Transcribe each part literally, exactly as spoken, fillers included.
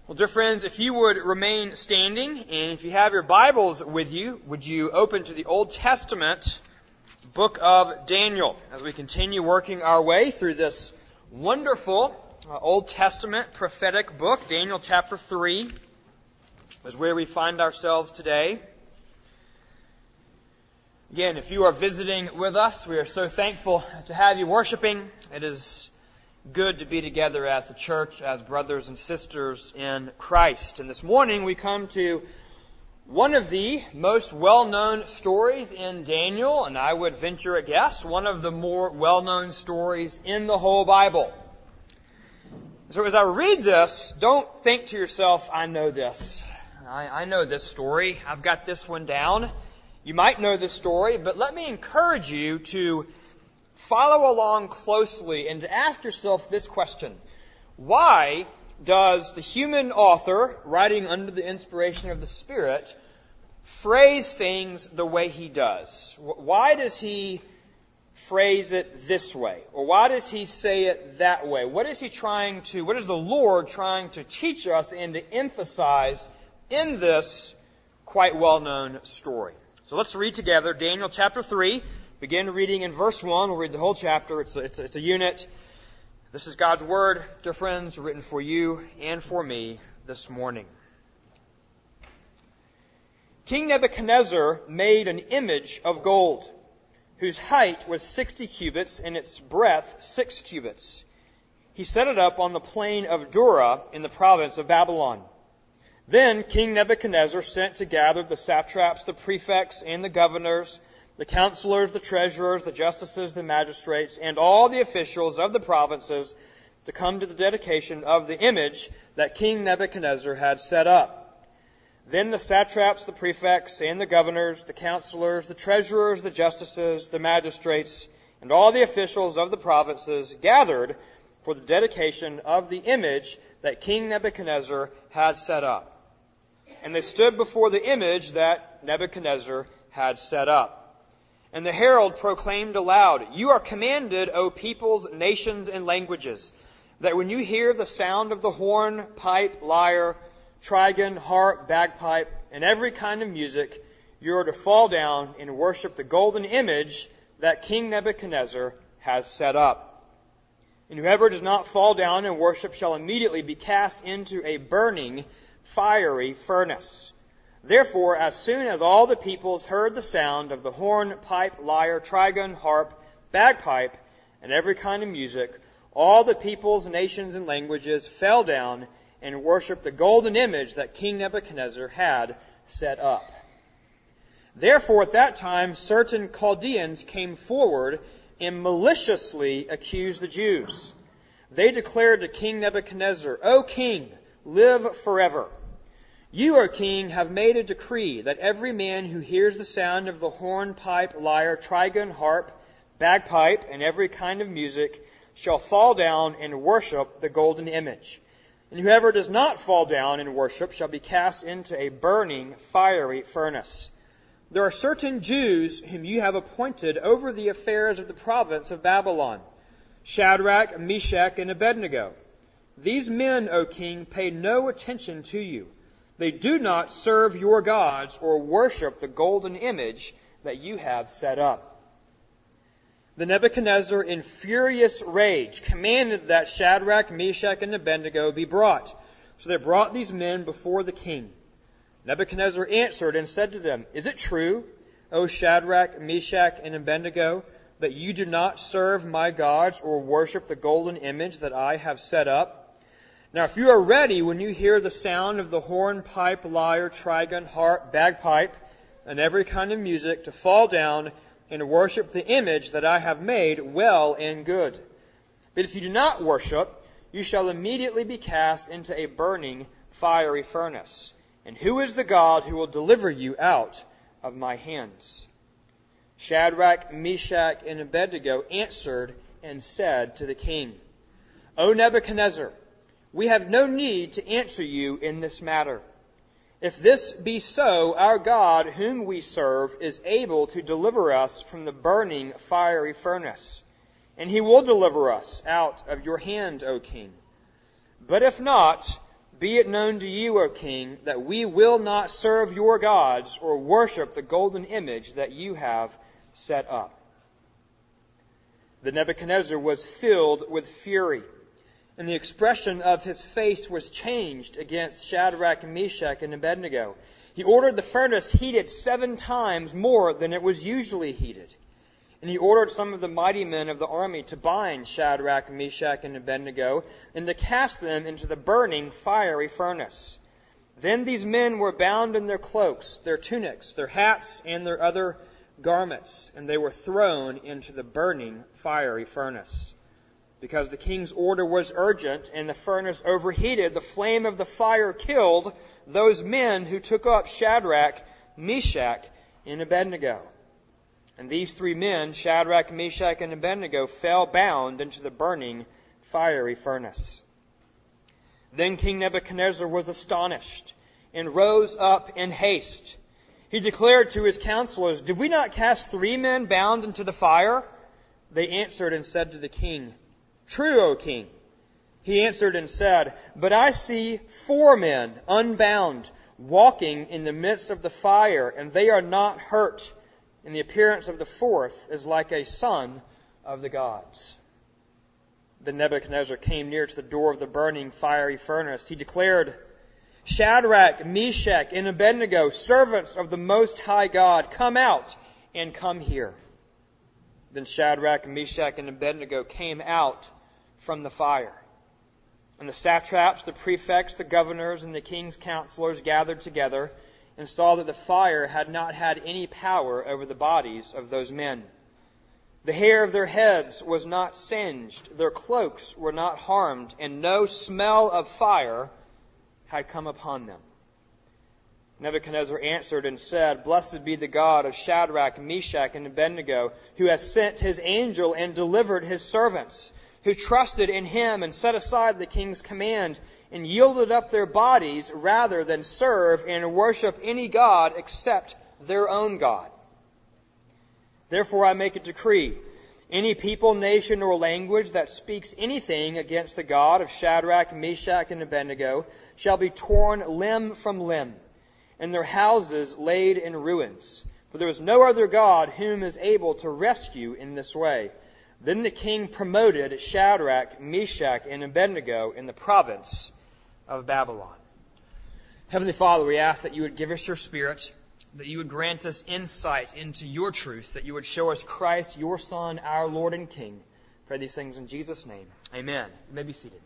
Well, dear friends, if you would remain standing, and if you have your Bibles with you, would you open to the Old Testament book of Daniel as we continue working our way through this wonderful uh, Old Testament prophetic book. Daniel chapter three is where we find ourselves today. Again, if you are visiting with us, we are so thankful to have you worshiping. It is good to be together as the church, as brothers and sisters in Christ. And this morning we come to one of the most well-known stories in Daniel, and I would venture a guess, one of the more well-known stories in the whole Bible. So as I read this, don't think to yourself, I know this. I, I know this story. I've got this one down. You might know this story, but let me encourage you to follow along closely and to ask yourself this question. Why does the human author, writing under the inspiration of the Spirit, phrase things the way he does? Why does he phrase it this way? Or why does he say it that way? What is he trying to, what is the Lord trying to teach us and to emphasize in this quite well-known story? So let's read together Daniel chapter three. Begin reading in verse one. We'll read the whole chapter. It's a, it's a, it's a unit. This is God's Word, dear friends, written for you and for me this morning. King Nebuchadnezzar made an image of gold, whose height was sixty cubits and its breadth six cubits. He set it up on the plain of Dura in the province of Babylon. Then King Nebuchadnezzar sent to gather the satraps, the prefects, and the governors, the counselors, the treasurers, the justices, the magistrates, and all the officials of the provinces to come to the dedication of the image that King Nebuchadnezzar had set up. Then the satraps, the prefects, and the governors, the counselors, the treasurers, the justices, the magistrates, and all the officials of the provinces gathered for the dedication of the image that King Nebuchadnezzar had set up. And they stood before the image that Nebuchadnezzar had set up. And the herald proclaimed aloud, "You are commanded, O peoples, nations, and languages, that when you hear the sound of the horn, pipe, lyre, trigon, harp, bagpipe, and every kind of music, you are to fall down and worship the golden image that King Nebuchadnezzar has set up. And whoever does not fall down and worship shall immediately be cast into a burning, fiery furnace. Therefore, as soon as all the peoples heard the sound of the horn, pipe, lyre, trigon, harp, bagpipe, and every kind of music, all the peoples, nations, and languages fell down and worshipped the golden image that King Nebuchadnezzar had set up. Therefore, at that time, certain Chaldeans came forward and maliciously accused the Jews. They declared to King Nebuchadnezzar, O king, live forever. You, O king, have made a decree that every man who hears the sound of the horn, pipe, lyre, trigon, harp, bagpipe, and every kind of music shall fall down and worship the golden image. And whoever does not fall down and worship shall be cast into a burning, fiery furnace. There are certain Jews whom you have appointed over the affairs of the province of Babylon, Shadrach, Meshach, and Abednego. These men, O king, pay no attention to you. They do not serve your gods or worship the golden image that you have set up." Then Nebuchadnezzar, in furious rage, commanded that Shadrach, Meshach, and Abednego be brought. So they brought these men before the king. Nebuchadnezzar answered and said to them, "Is it true, O Shadrach, Meshach, and Abednego, that you do not serve my gods or worship the golden image that I have set up? Now, if you are ready when you hear the sound of the horn, pipe, lyre, trigon, harp, bagpipe, and every kind of music, to fall down and worship the image that I have made, well and good. But if you do not worship, you shall immediately be cast into a burning, fiery furnace. And who is the God who will deliver you out of my hands?" Shadrach, Meshach, and Abednego answered and said to the king, "O Nebuchadnezzar, we have no need to answer you in this matter. If this be so, our God, whom we serve, is able to deliver us from the burning fiery furnace, and he will deliver us out of your hand, O king. But if not, Be it known to you, O king, that we will not serve your gods or worship the golden image that you have set up." Then Nebuchadnezzar was filled with fury, and the expression of his face was changed against Shadrach, Meshach, and Abednego. He ordered the furnace heated seven times more than it was usually heated. And he ordered some of the mighty men of the army to bind Shadrach, Meshach, and Abednego, and to cast them into the burning fiery furnace. Then these men were bound in their cloaks, their tunics, their hats, and their other garments, and they were thrown into the burning fiery furnace. Because the king's order was urgent and the furnace overheated, the flame of the fire killed those men who took up Shadrach, Meshach, and Abednego. And these three men, Shadrach, Meshach, and Abednego, fell bound into the burning fiery furnace. Then King Nebuchadnezzar was astonished and rose up in haste. He declared to his counselors, "Did we not cast three men bound into the fire?" They answered and said to the king, "True, O king." He answered and said, "But I see four men unbound, walking in the midst of the fire, and they are not hurt. And the appearance of the fourth is like a son of the gods." Then Nebuchadnezzar came near to the door of the burning fiery furnace. He declared, "Shadrach, Meshach, and Abednego, servants of the Most High God, come out and come here." Then Shadrach, Meshach, and Abednego came out from the fire. And the satraps, the prefects, the governors, and the king's counselors gathered together and saw that the fire had not had any power over the bodies of those men. The hair of their heads was not singed, their cloaks were not harmed, and no smell of fire had come upon them. Nebuchadnezzar answered and said, "Blessed be the God of Shadrach, Meshach, and Abednego, who has sent his angel and delivered his servants, who trusted in him and set aside the king's command and yielded up their bodies rather than serve and worship any god except their own God. Therefore I make a decree. Any people, nation, or language that speaks anything against the God of Shadrach, Meshach, and Abednego shall be torn limb from limb, and their houses laid in ruins. For there is no other God whom is able to rescue in this way." Then the king promoted Shadrach, Meshach, and Abednego in the province of Babylon. Heavenly Father, we ask that you would give us your Spirit, that you would grant us insight into your truth, that you would show us Christ, your Son, our Lord and King. Pray these things in Jesus' name. Amen. You may be seated.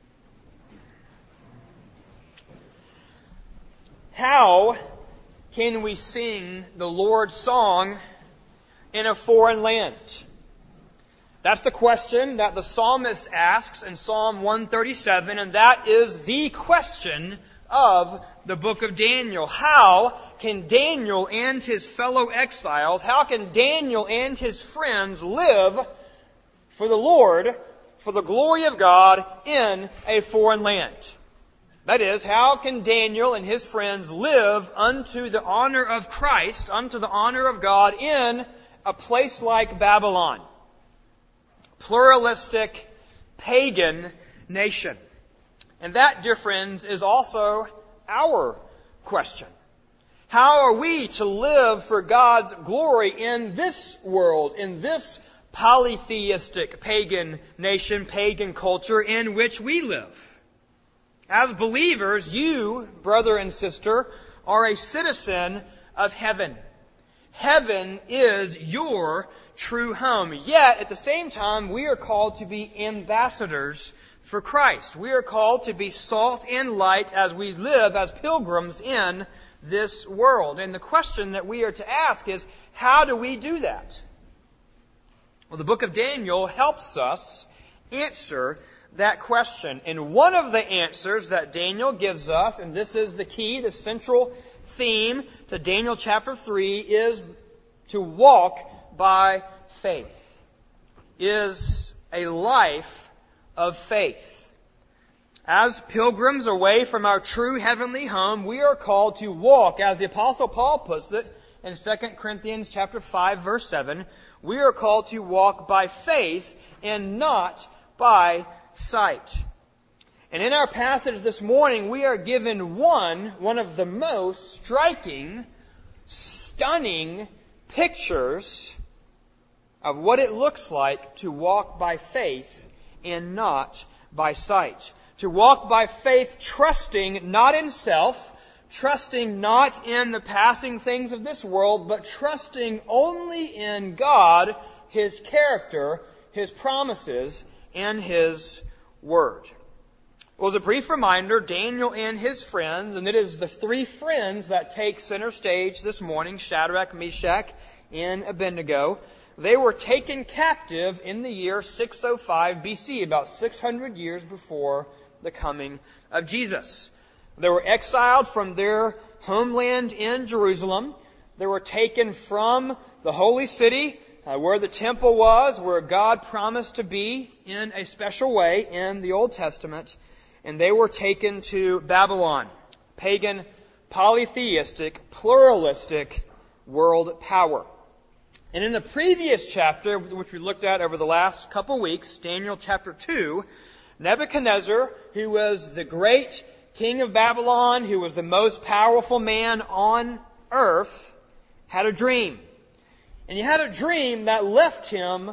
How can we sing the Lord's song in a foreign land? That's the question that the psalmist asks in Psalm one thirty-seven, and that is the question of the book of Daniel. How can Daniel and his fellow exiles, how can Daniel and his friends live for the Lord, for the glory of God in a foreign land? That is, how can Daniel and his friends live unto the honor of Christ, unto the honor of God in a place like Babylon? Pluralistic, pagan nation. And that, dear friends, is also our question. How are we to live for God's glory in this world, in this polytheistic pagan nation, pagan culture in which we live? As believers, you, brother and sister, are a citizen of heaven. Heaven is your true home. Yet, at the same time, we are called to be ambassadors for Christ. We are called to be salt and light as we live as pilgrims in this world. And the question that we are to ask is, how do we do that? Well, the book of Daniel helps us answer that question. And one of the answers that Daniel gives us, and this is the key, the central theme to Daniel chapter three, is to walk by faith, is a life of faith. As pilgrims away from our true heavenly home, we are called to walk, as the Apostle Paul puts it in Second Corinthians chapter five, verse seven, we are called to walk by faith and not by sight. And in our passage this morning, we are given one, one of the most striking, stunning pictures of what it looks like to walk by faith and not by sight. To walk by faith, trusting not in self, trusting not in the passing things of this world, but trusting only in God, His character, His promises, and His Word. Well, as a brief reminder, Daniel and his friends, and it is the three friends that take center stage this morning, Shadrach, Meshach, and Abednego, they were taken captive in the year six oh five B C, about six hundred years before the coming of Jesus. They were exiled from their homeland in Jerusalem. They were taken from the holy city, uh, where the temple was, where God promised to be in a special way in the Old Testament. And they were taken to Babylon, pagan, polytheistic, pluralistic world power. And in the previous chapter, which we looked at over the last couple weeks, Daniel chapter two, Nebuchadnezzar, who was the great king of Babylon, who was the most powerful man on earth, had a dream. And he had a dream that left him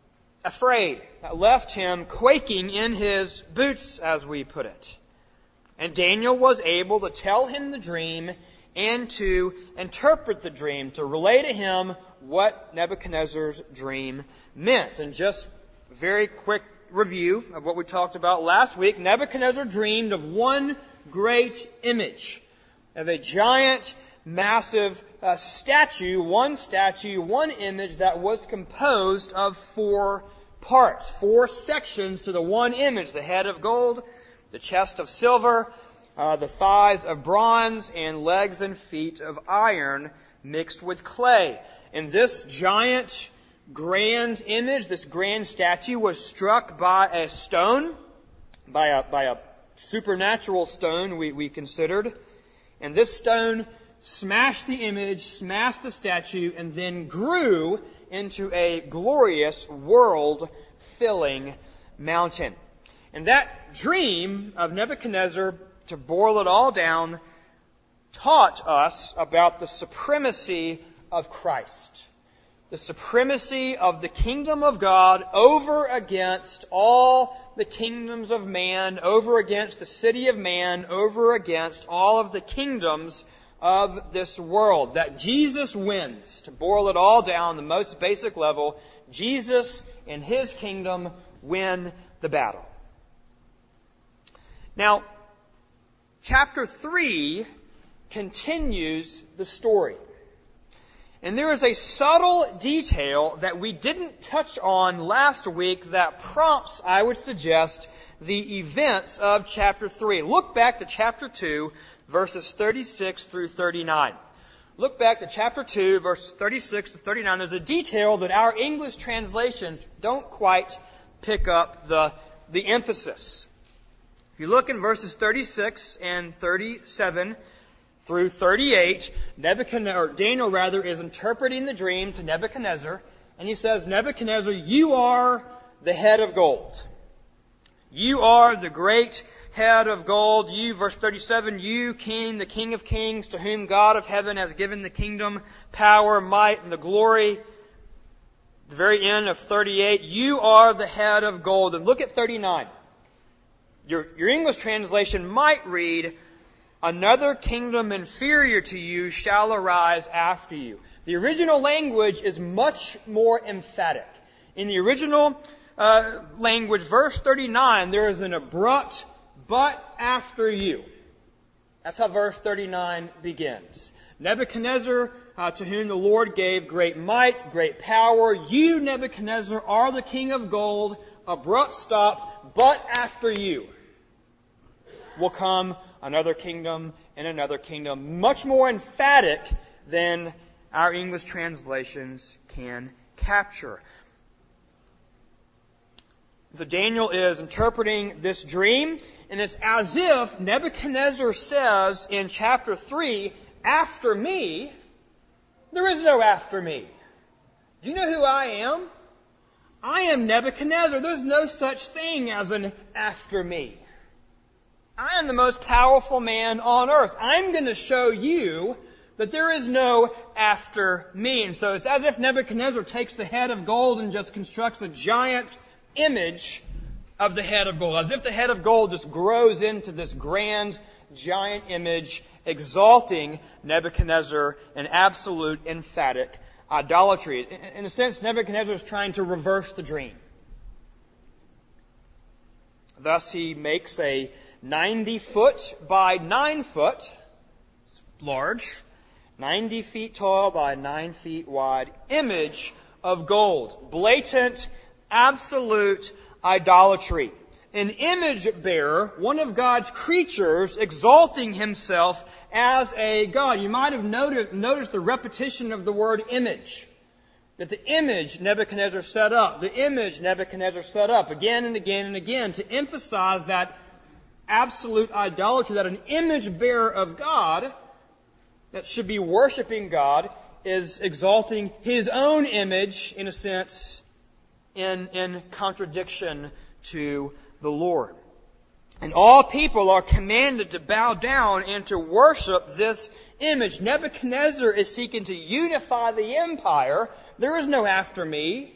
afraid, that left him quaking in his boots, as we put it. And Daniel was able to tell him the dream and to interpret the dream, to relay to him what Nebuchadnezzar's dream meant. And just a very quick review of what we talked about last week, Nebuchadnezzar dreamed of one great image, of a giant, massive uh, statue, one statue, one image that was composed of four parts, four sections to the one image: the head of gold, the chest of silver, uh, the thighs of bronze, and legs and feet of iron mixed with clay. And this giant, grand image, this grand statue, was struck by a stone, by a, by a supernatural stone we, we considered. And this stone smashed the image, smashed the statue, and then grew into a glorious, world-filling mountain. And that dream of Nebuchadnezzar, to boil it all down, taught us about the supremacy of Christ. The supremacy of the kingdom of God over against all the kingdoms of man, over against the city of man, over against all of the kingdoms of this world. That Jesus wins. To boil it all down, the most basic level, Jesus and His kingdom win the battle. Now, chapter three continues the story. And there is a subtle detail that we didn't touch on last week that prompts, I would suggest, the events of chapter three. Look back to chapter two, verses thirty-six through thirty-nine. Look back to chapter two, verses thirty-six to thirty-nine. There's a detail that our English translations don't quite pick up the, the emphasis. If you look in verses thirty-six and thirty-seven through thirty-eight, Nebuchadnezzar, or Daniel rather, is interpreting the dream to Nebuchadnezzar, and he says, Nebuchadnezzar, you are the head of gold. You are the great head of gold. You, verse thirty-seven, you, king, the King of kings, to whom God of heaven has given the kingdom, power, might, and the glory. The very end of thirty-eight, you are the head of gold. And look at thirty-nine. Your, your English translation might read, another kingdom inferior to you shall arise after you. The original language is much more emphatic. In the original uh, language, verse thirty-nine, there is an abrupt but after you. That's how verse thirty-nine begins. Nebuchadnezzar, uh, to whom the Lord gave great might, great power. You, Nebuchadnezzar, are the king of gold. Abrupt stop, but after you will come another kingdom and another kingdom. Much more emphatic than our English translations can capture. So Daniel is interpreting this dream, and it's as if Nebuchadnezzar says in chapter three, after me, there is no after me. Do you know who I am? I am Nebuchadnezzar. There's no such thing as an after me. I am the most powerful man on earth. I'm going to show you that there is no after me. And so it's as if Nebuchadnezzar takes the head of gold and just constructs a giant image of the head of gold. As if the head of gold just grows into this grand, giant image, exalting Nebuchadnezzar in absolute, emphatic idolatry. In a sense, Nebuchadnezzar is trying to reverse the dream. Thus, he makes a ninety foot by nine foot, large, ninety feet tall by nine feet wide image of gold. Blatant, absolute idolatry. An image bearer, one of God's creatures, exalting himself as a God. You might have noted, noticed the repetition of the word image. That the image Nebuchadnezzar set up, the image Nebuchadnezzar set up again and again and again to emphasize that absolute idolatry, that an image bearer of God that should be worshiping God is exalting his own image, in a sense, in, in contradiction to the Lord. And all people are commanded to bow down and to worship this image. Nebuchadnezzar is seeking to unify the empire. There is no after me.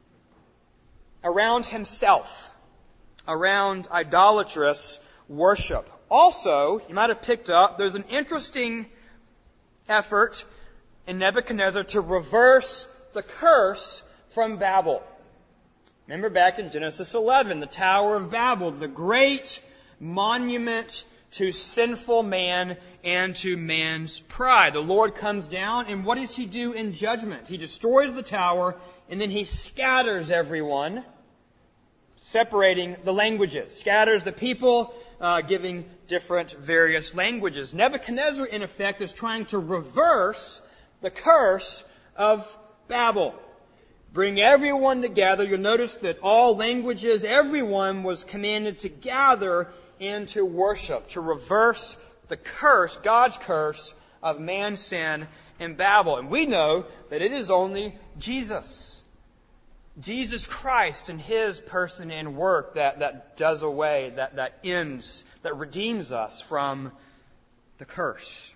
Around himself. Around idolatrous worship. Also, you might have picked up, there's an interesting effort in Nebuchadnezzar to reverse the curse from Babel. Remember back in Genesis eleven, the Tower of Babel, the great monument to sinful man and to man's pride. The Lord comes down, and what does He do in judgment? He destroys the tower, and then He scatters everyone, separating the languages. Scatters the people, uh, giving different various languages. Nebuchadnezzar, in effect, is trying to reverse the curse of Babel. Bring everyone together. You'll notice that all languages, everyone was commanded to gather and to worship, to reverse the curse, God's curse of man's sin in Babel. And we know that it is only Jesus, Jesus Christ and His person and work that, that does away, that, that ends, that redeems us from the curse.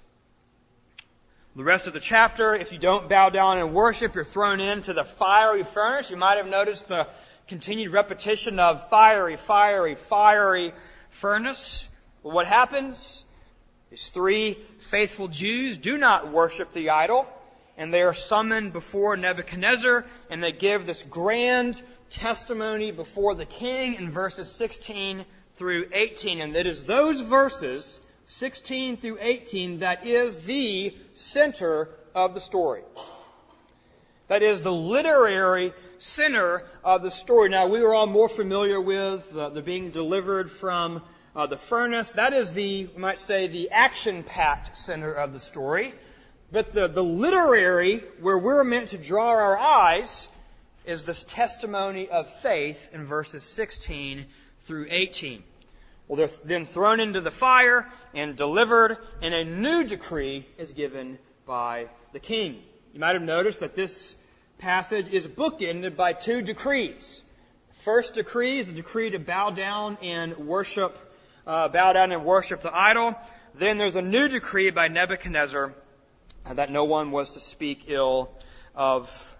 The rest of the chapter, if you don't bow down and worship, you're thrown into the fiery furnace. You might have noticed the continued repetition of fiery, fiery, fiery furnace. Well, what happens? These three faithful Jews do not worship the idol, and they are summoned before Nebuchadnezzar, and they give this grand testimony before the king in verses sixteen through eighteen. And it is those verses, sixteen through eighteen, that is the center of the story. That is the literary center of the story. Now, we are all more familiar with uh, the being delivered from uh, the furnace. That is the, we might say, the action-packed center of the story. But the, the literary, where we're meant to draw our eyes, is this testimony of faith in verses sixteen through eighteen. Well, they're then thrown into the fire and delivered, and a new decree is given by the king. You might have noticed that this passage is bookended by two decrees. The first decree is the decree to bow down and worship, uh, bow down and worship the idol. Then there's a new decree by Nebuchadnezzar uh, that no one was to speak ill of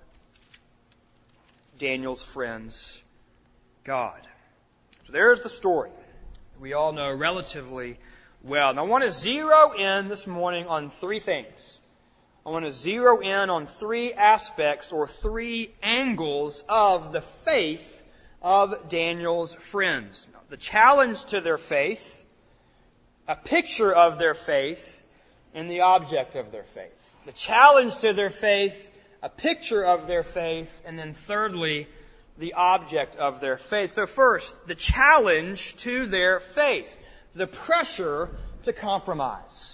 Daniel's friends, God. So there's the story. We all know relatively well. And I want to zero in this morning on three things. I want to zero in on three aspects or three angles of the faith of Daniel's friends. The challenge to their faith, a picture of their faith, and the object of their faith. The challenge to their faith, a picture of their faith, and then thirdly, the object of their faith. So first, the challenge to their faith. The pressure to compromise.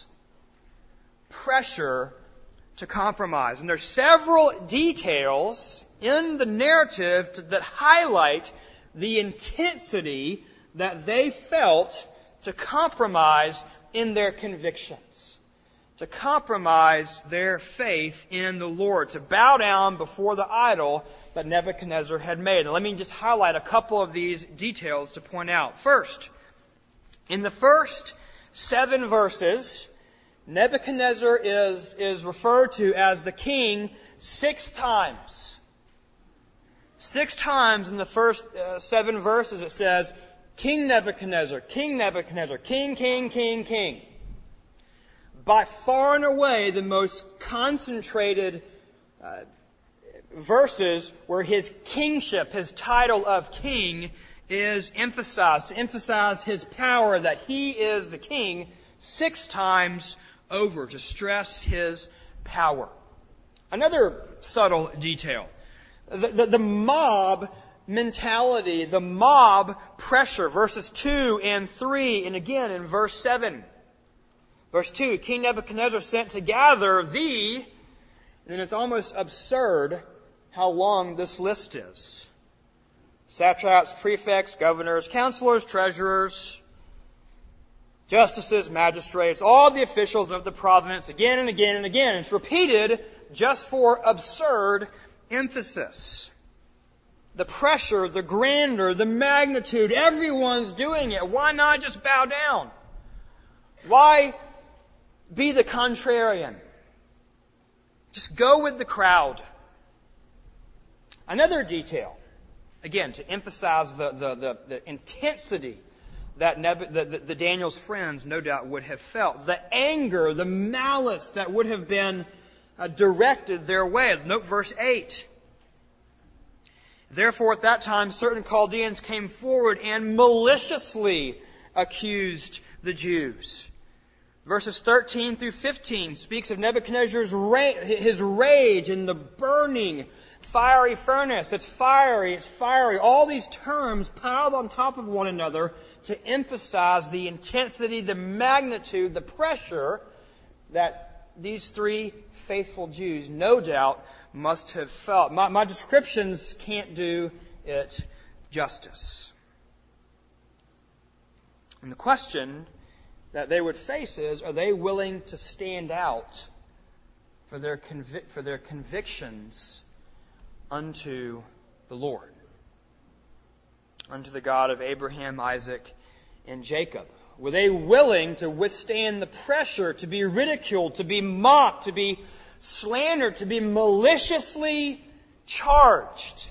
Pressure to compromise. And there's several details in the narrative to, that highlight the intensity that they felt to compromise in their convictions. To compromise their faith in the Lord. To bow down before the idol that Nebuchadnezzar had made. And let me just highlight a couple of these details to point out. First, In the first seven verses, Nebuchadnezzar is, is referred to as the king six times. Six times in the first uh, seven verses it says, King Nebuchadnezzar, King Nebuchadnezzar, King, King, King, King. By far and away the most concentrated uh, verses where his kingship, his title of king, is emphasized, to emphasize his power, that he is the king six times over, to stress his power. Another subtle detail. The, the, the mob mentality, the mob pressure, verses two and three, and again in verse seven. Verse two, King Nebuchadnezzar sent to gather the, and then it's almost absurd how long this list is. Satraps, prefects, governors, counselors, treasurers, justices, magistrates, all the officials of the province, again and again and again. It's repeated just for absurd emphasis. The pressure, the grandeur, the magnitude, everyone's doing it. Why not just bow down? Why be the contrarian? Just go with the crowd. Another detail, again, to emphasize the, the, the, the intensity that Neb- the, the, the Daniel's friends no doubt would have felt. The anger, the malice that would have been uh, directed their way. Note verse eight. Therefore at that time certain Chaldeans came forward and maliciously accused the Jews. Verses thirteen through fifteen speaks of Nebuchadnezzar's ra- his rage in the burning fiery furnace. It's fiery, it's fiery. All these terms piled on top of one another to emphasize the intensity, the magnitude, the pressure that these three faithful Jews no doubt must have felt. My, my descriptions can't do it justice. And the question that they would face is, are they willing to stand out for their convic- for their convictions unto the Lord, unto the God of Abraham, Isaac, and Jacob? Were they willing to withstand the pressure to be ridiculed, to be mocked, to be slandered, to be maliciously charged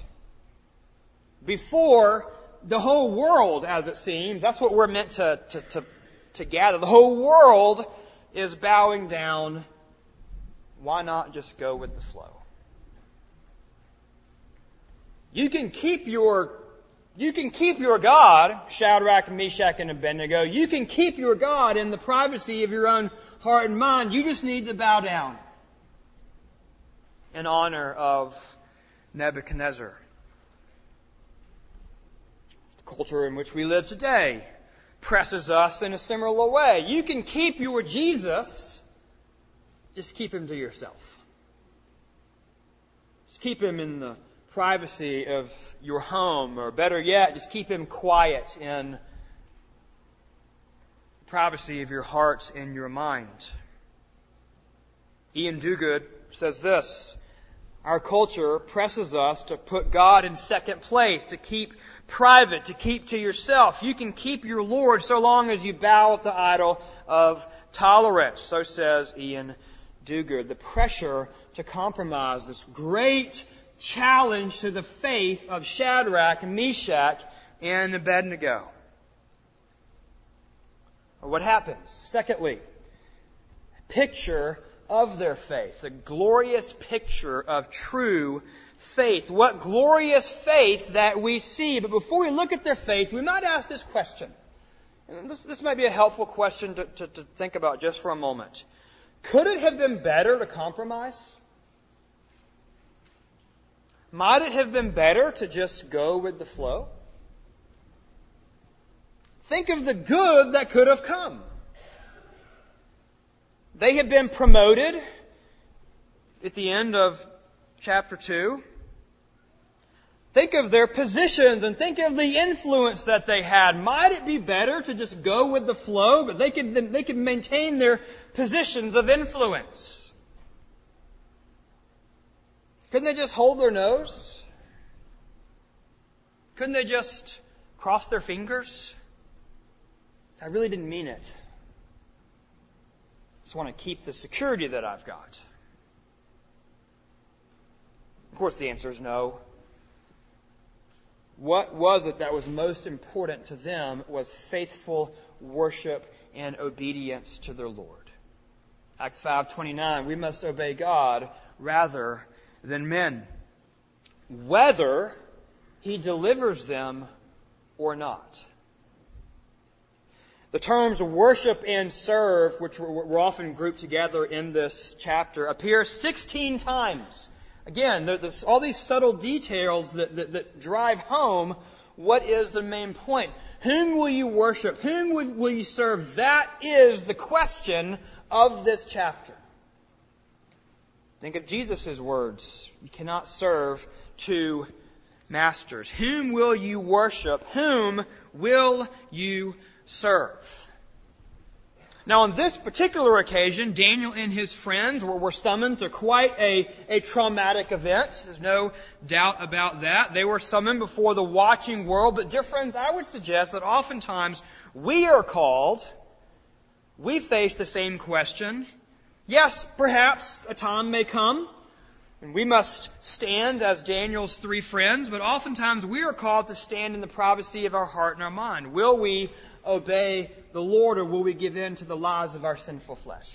before the whole world, as it seems? That's what we're meant to, to, to, to gather. The whole world is bowing down. Why not just go with the flow? You can keep your You can keep your God, Shadrach, Meshach, and Abednego. You can keep your God in the privacy of your own heart and mind. You just need to bow down in honor of Nebuchadnezzar. The culture in which we live today presses us in a similar way. You can keep your Jesus, just keep him to yourself. Just keep him in the privacy of your home, or better yet, just keep him quiet in the privacy of your heart and your mind. Ian Duguid says this: our culture presses us to put God in second place, to keep private, to keep to yourself. You can keep your Lord so long as you bow at the idol of tolerance. So says Ian Duguid. The pressure to compromise, this great challenge to the faith of Shadrach, Meshach, and Abednego. What happens? Secondly, picture of their faith, a glorious picture of true faith. What glorious faith that we see. But before we look at their faith, we might ask this question. And this, this might be a helpful question to, to, to think about just for a moment. Could it have been better to compromise? Might it have been better to just go with the flow? Think of the good that could have come. They had been promoted at the end of chapter two. Think of their positions and think of the influence that they had. Might it be better to just go with the flow, but they could, they could maintain their positions of influence? Couldn't they just hold their nose? Couldn't they just cross their fingers? I really didn't mean it. I just want to keep the security that I've got. Of course, the answer is no. What was it that was most important to them was faithful worship and obedience to their Lord. Acts five twenty-nine, we must obey God rather than men, whether He delivers them or not. The terms worship and serve, which were often grouped together in this chapter, appear sixteen times. Again, there's all these subtle details that, that, that drive home what is the main point. Whom will you worship? Whom will, will you serve? That is the question of this chapter. Think of Jesus' words. You cannot serve two masters. Whom will you worship? Whom will you serve? Now, on this particular occasion, Daniel and his friends were, were summoned to quite a, a traumatic event. There's no doubt about that. They were summoned before the watching world. But, dear friends, I would suggest that oftentimes we are called, we face the same question. Yes, perhaps a time may come, and we must stand as Daniel's three friends, but oftentimes we are called to stand in the privacy of our heart and our mind. Will we obey the Lord, or will we give in to the lies of our sinful flesh?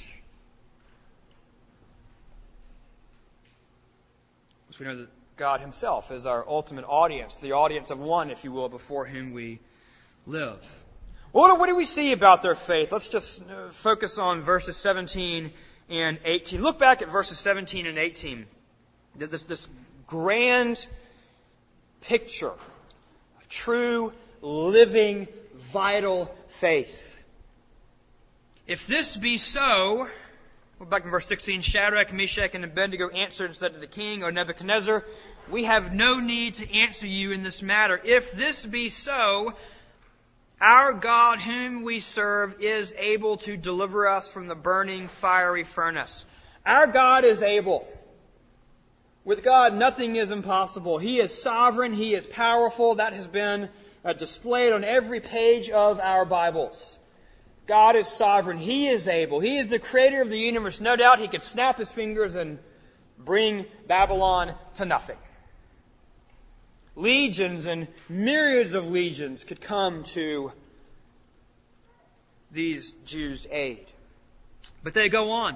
Because we know that God Himself is our ultimate audience, the audience of one, if you will, before whom we live. Well, what do we see about their faith? Let's just focus on verses seventeen and eighteen. Look back at verses seventeen and eighteen. This, this grand picture of true, living, vital faith. If this be so, well, back in verse sixteen, Shadrach, Meshach, and Abednego answered and said to the king, O Nebuchadnezzar, we have no need to answer you in this matter. If this be so, our God whom we serve is able to deliver us from the burning fiery furnace. Our God is able. With God, nothing is impossible. He is sovereign. He is powerful. That has been uh, displayed on every page of our Bibles. God is sovereign. He is able. He is the creator of the universe. No doubt He could snap His fingers and bring Babylon to nothing. Legions and myriads of legions could come to these Jews' aid. But they go on.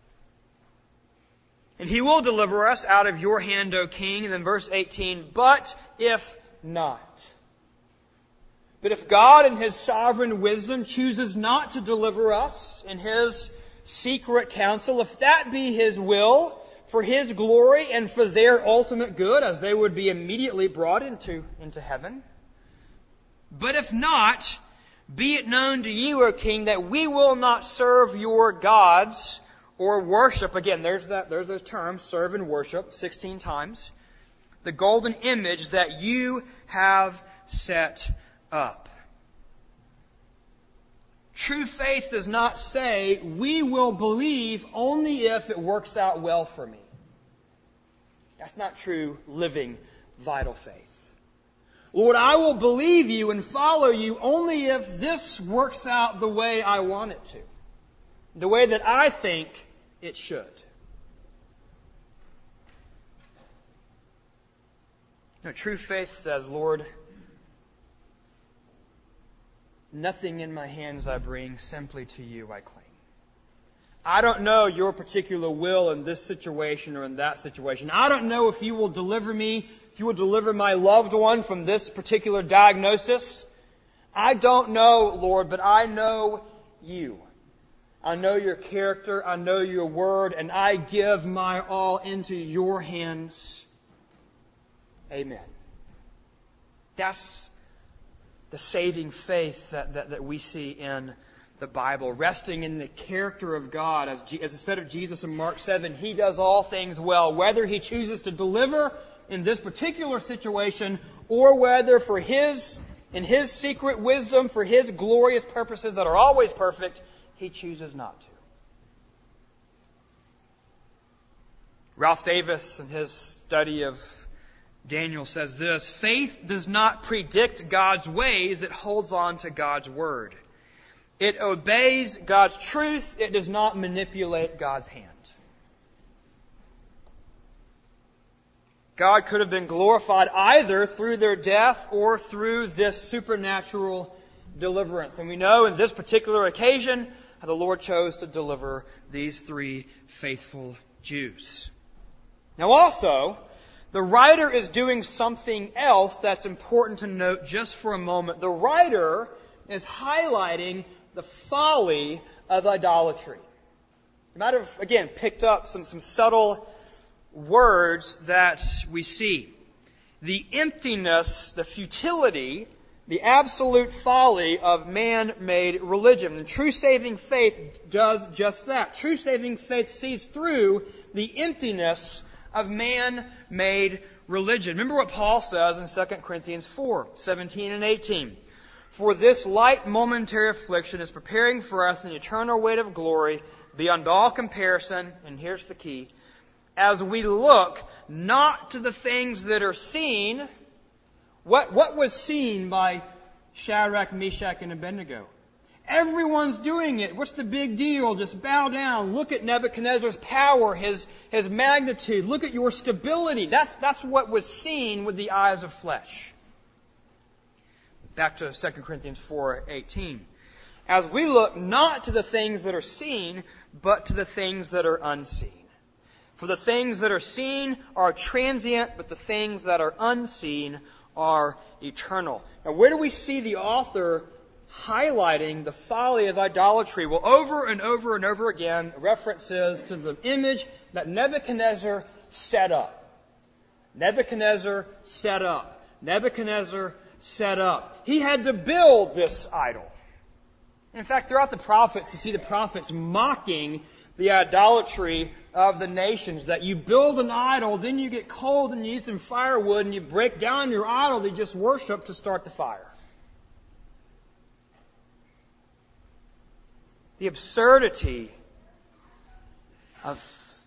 And He will deliver us out of your hand, O king. And then verse eighteen, but if not. But if God in His sovereign wisdom chooses not to deliver us in His secret counsel, if that be His will, for His glory and for their ultimate good, as they would be immediately brought into, into heaven. But if not, be it known to you, O king, that we will not serve your gods or worship. Again, there's that, there's those terms, serve and worship, sixteen times. The golden image that you have set up. True faith does not say, we will believe only if it works out well for me. That's not true living, vital faith. Lord, I will believe you and follow you only if this works out the way I want it to. The way that I think it should. No, true faith says, Lord, nothing in my hands I bring, simply to you I claim. I don't know your particular will in this situation or in that situation. I don't know if you will deliver me, if you will deliver my loved one from this particular diagnosis. I don't know, Lord, but I know you. I know your character, I know your word, and I give my all into your hands. Amen. That's the saving faith that, that, that we see in the Bible, resting in the character of God. As, G, as it said of Jesus in Mark seven, He does all things well, whether He chooses to deliver in this particular situation or whether for His, in His secret wisdom, for His glorious purposes that are always perfect, He chooses not to. Ralph Davis, in his study of Daniel, says this: faith does not predict God's ways, it holds on to God's word. It obeys God's truth. It does not manipulate God's hand. God could have been glorified either through their death or through this supernatural deliverance. And we know in this particular occasion how the Lord chose to deliver these three faithful Jews. Now also, the writer is doing something else that's important to note just for a moment. The writer is highlighting the folly of idolatry. You might have, again, picked up some, some subtle words that we see. The emptiness, the futility, the absolute folly of man-made religion. And true saving faith does just that. True saving faith sees through the emptiness of man-made religion. Remember what Paul says in Second Corinthians four, seventeen and eighteen. For this light momentary affliction is preparing for us an eternal weight of glory beyond all comparison, and here's the key, as we look not to the things that are seen. What, what was seen by Shadrach, Meshach, and Abednego? Everyone's doing it. What's the big deal? Just bow down. Look at Nebuchadnezzar's power, his, his magnitude. Look at your stability. That's, that's what was seen with the eyes of flesh. Back to Second Corinthians four eighteen. As we look not to the things that are seen, but to the things that are unseen. For the things that are seen are transient, but the things that are unseen are eternal. Now, where do we see the author highlighting the folly of idolatry? Well, over and over and over again, references to the image that Nebuchadnezzar set up. Nebuchadnezzar set up. Nebuchadnezzar set up. He had to build this idol. In fact, throughout the prophets, you see the prophets mocking the idolatry of the nations, that you build an idol, then you get cold and you need some firewood and you break down your idol that you just worship to start the fire. The absurdity of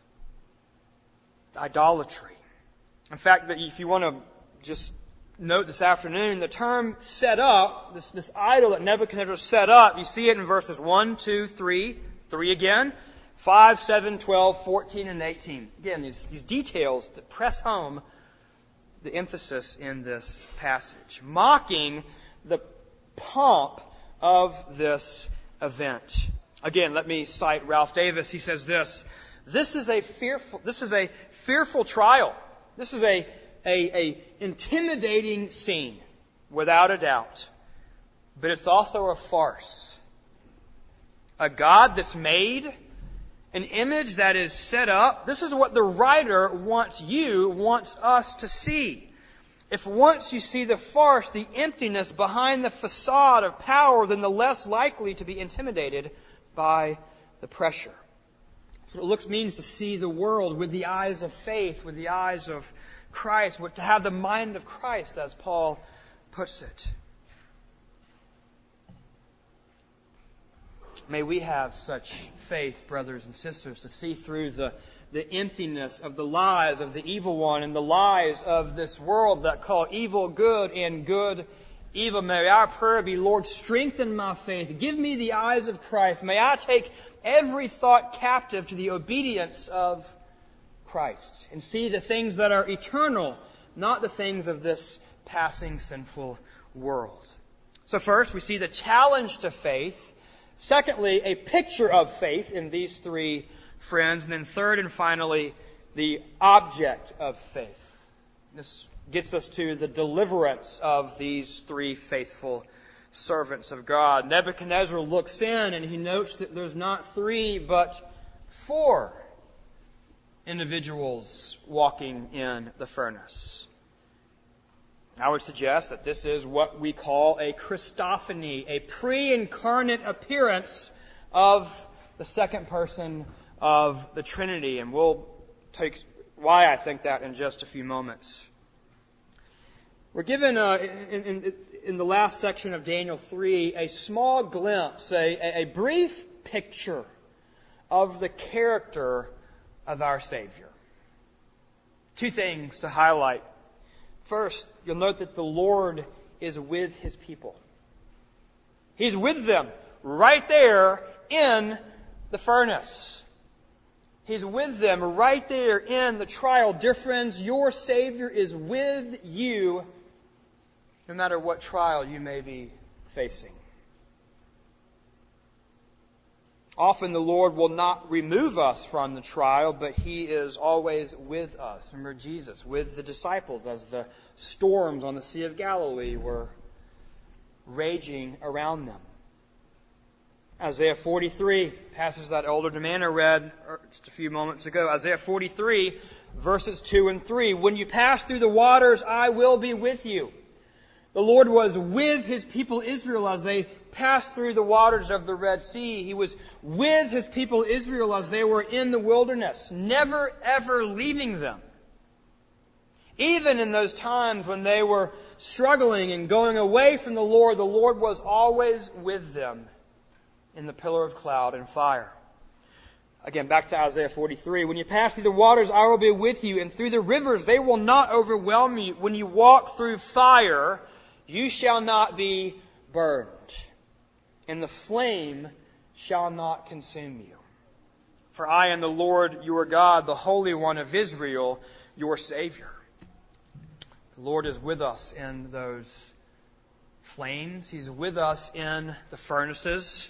idolatry. In fact, that if you want to just note this afternoon, the term set up, this, this idol that Nebuchadnezzar set up, you see it in verses one, two, three, three again, five, seven, twelve, fourteen, and eighteen. Again, these, these details that press home the emphasis in this passage. Mocking the pomp of this event. Again, let me cite Ralph Davis. He says this, this is a fearful, this is a fearful trial. This is a, a, a intimidating scene, without a doubt. But it's also a farce. A God that's made, an image that is set up. This is what the writer wants you, wants us to see. If once you see the farce, the emptiness behind the facade of power, then the less likely to be intimidated by the pressure. What it looks means to see the world with the eyes of faith, with the eyes of Christ, to have the mind of Christ, as Paul puts it. May we have such faith, brothers and sisters, to see through the, the emptiness of the lies of the evil one and the lies of this world that call evil good and good evil. May our prayer be, Lord, strengthen my faith. Give me the eyes of Christ. May I take every thought captive to the obedience of Christ and see the things that are eternal, not the things of this passing sinful world. So first, we see the challenge to faith. Secondly, a picture of faith in these three friends. And then third and finally, the object of faith. This gets us to the deliverance of these three faithful servants of God. Nebuchadnezzar looks in and he notes that there's not three but four individuals walking in the furnace. I would suggest that this is what we call a Christophany, a pre-incarnate appearance of the second person of the Trinity. And we'll take why I think that in just a few moments. We're given, uh, in, in, in the last section of Daniel three, a small glimpse, a, a brief picture of the character of our Savior. Two things to highlight. First, you'll note that the Lord is with His people. He's with them right there in the furnace. He's with them right there in the trial. Dear friends, your Savior is with you no matter what trial you may be facing. Often the Lord will not remove us from the trial, but He is always with us. Remember Jesus with the disciples as the storms on the Sea of Galilee were raging around them. Isaiah forty-three, passage that Elder Demanna read just a few moments ago. Isaiah forty-three, verses two and three. When you pass through the waters, I will be with you. The Lord was with His people Israel as they passed through the waters of the Red Sea. He was with His people Israel as they were in the wilderness, never ever leaving them. Even in those times when they were struggling and going away from the Lord, the Lord was always with them in the pillar of cloud and fire. Again, back to Isaiah forty-three. When you pass through the waters, I will be with you, and through the rivers, they will not overwhelm you. When you walk through fire, you shall not be burned, and the flame shall not consume you. For I am the Lord your God, the Holy One of Israel, your Savior. The Lord is with us in those flames. He's with us in the furnaces.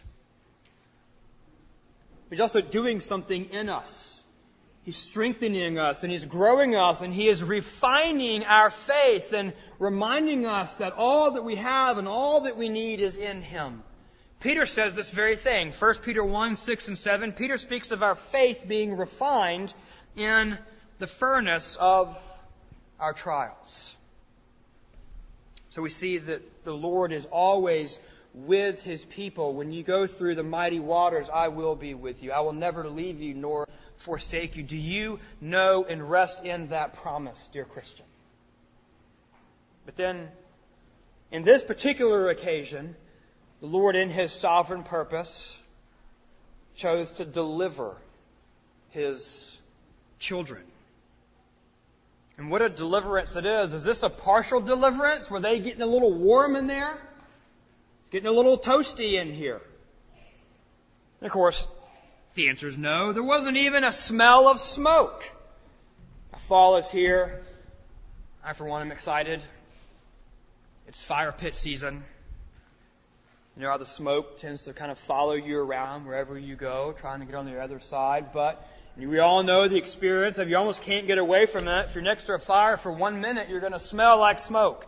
He's also doing something in us. He's strengthening us and He's growing us and He is refining our faith and reminding us that all that we have and all that we need is in Him. Peter says this very thing. First Peter one, six and seven. Peter speaks of our faith being refined in the furnace of our trials. So we see that the Lord is always with His people. When you go through the mighty waters, I will be with you. I will never leave you nor forsake you. Do you know and rest in that promise, dear Christian? But then, in this particular occasion, the Lord, in His sovereign purpose, chose to deliver His children. And what a deliverance it is. Is this a partial deliverance? Were they getting a little warm in there? It's getting a little toasty in here. And of course, the answer is no. There wasn't even a smell of smoke. Fall is here. I, for one, am excited. It's fire pit season. You know how the smoke tends to kind of follow you around wherever you go, trying to get on the other side. But we all know the experience of you almost can't get away from it. If you're next to a fire for one minute, you're going to smell like smoke.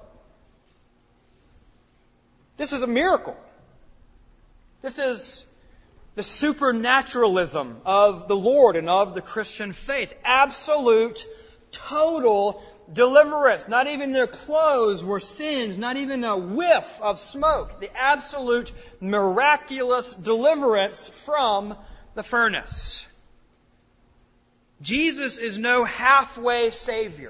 This is a miracle. This is the supernaturalism of the Lord and of the Christian faith. Absolute, total deliverance. Not even their clothes were singed. Not even a whiff of smoke. The absolute miraculous deliverance from the furnace. Jesus is no halfway Savior.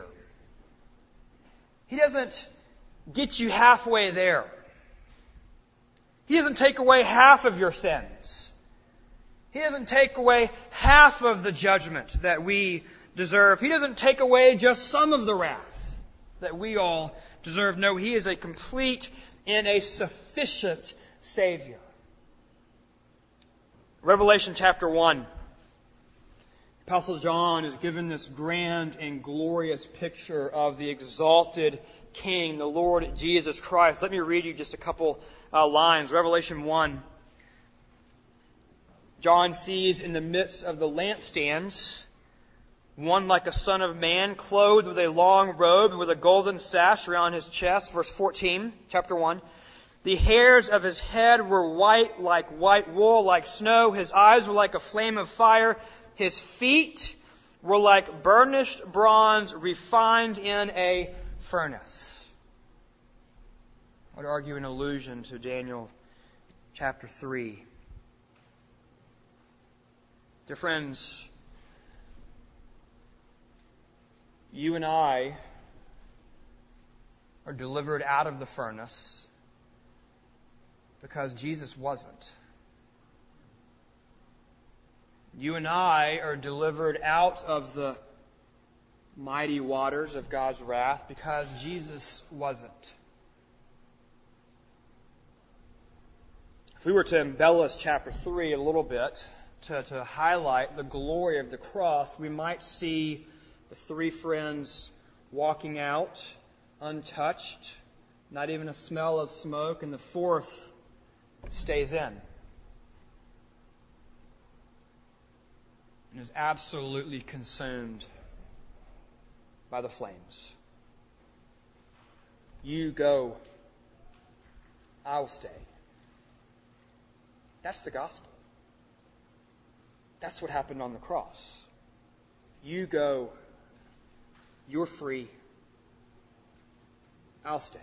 He doesn't get you halfway there. He doesn't take away half of your sins. He doesn't take away half of the judgment that we deserve. He doesn't take away just some of the wrath that we all deserve. No, He is a complete and a sufficient Savior. Revelation chapter one. Apostle John is given this grand and glorious picture of the exalted King, the Lord Jesus Christ. Let me read you just a couple uh, lines. Revelation one. John sees in the midst of the lampstands one like a son of man, clothed with a long robe and with a golden sash around his chest. Verse fourteen, chapter one. The hairs of his head were white like white wool, like snow. His eyes were like a flame of fire. His feet were like burnished bronze refined in a furnace. I would argue an allusion to Daniel chapter three. Dear friends, you and I are delivered out of the furnace because Jesus wasn't. You and I are delivered out of the mighty waters of God's wrath because Jesus wasn't. If we were to embellish chapter three a little bit, to, to highlight the glory of the cross, we might see the three friends walking out untouched, not even a smell of smoke, and the fourth stays in and is absolutely consumed by the flames. You go, I'll stay. That's the gospel. That's what happened on the cross. You go, you're free, I'll stay.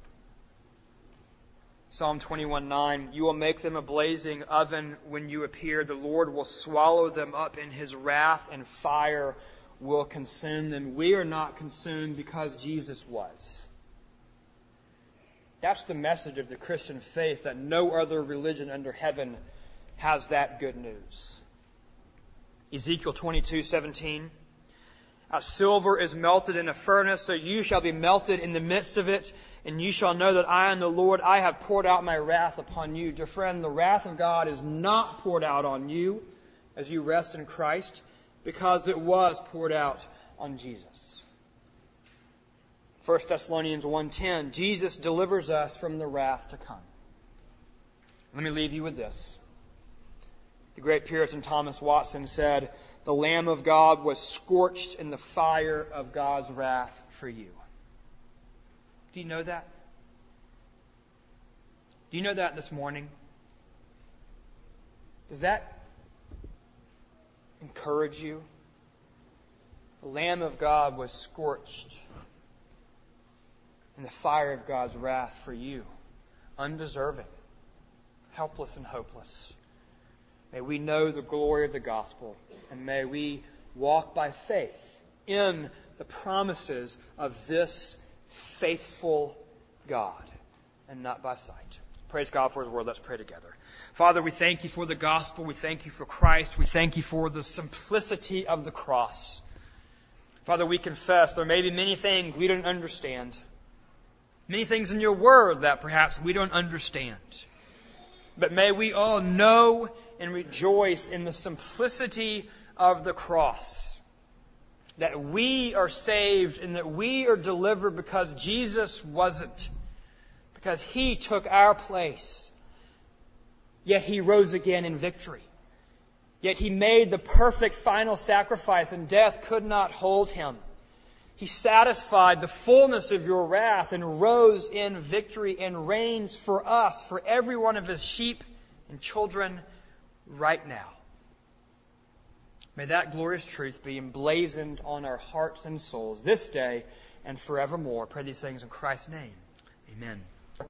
Psalm twenty-one nine, you will make them a blazing oven when you appear. The Lord will swallow them up in His wrath, and fire will consume them. We are not consumed because Jesus was. That's the message of the Christian faith, that no other religion under heaven has that good news. Ezekiel twenty-two seventeen, as silver is melted in a furnace, so you shall be melted in the midst of it, and you shall know that I am the Lord. I have poured out my wrath upon you. Dear friend, the wrath of God is not poured out on you as you rest in Christ, because it was poured out on Jesus. First Thessalonians one ten, Jesus delivers us from the wrath to come. Let me leave you with this. The great Puritan Thomas Watson said, the Lamb of God was scorched in the fire of God's wrath for you. Do you know that? Do you know that this morning? Does that encourage you? The Lamb of God was scorched in the fire of God's wrath for you, undeserving, helpless and hopeless. May we know the glory of the gospel, and may we walk by faith in the promises of this faithful God, and not by sight. Praise God for His word. Let's pray together. Father, we thank You for the gospel. We thank You for Christ. We thank You for the simplicity of the cross. Father, we confess there may be many things we don't understand. Many things in Your word that perhaps we don't understand. But may we all know and rejoice in the simplicity of the cross. That we are saved and that we are delivered because Jesus wasn't. Because He took our place. Yet He rose again in victory. Yet He made the perfect final sacrifice, and death could not hold Him. He satisfied the fullness of Your wrath and rose in victory and reigns for us, for every one of His sheep and children right now. May that glorious truth be emblazoned on our hearts and souls this day and forevermore. I pray these things in Christ's name. Amen.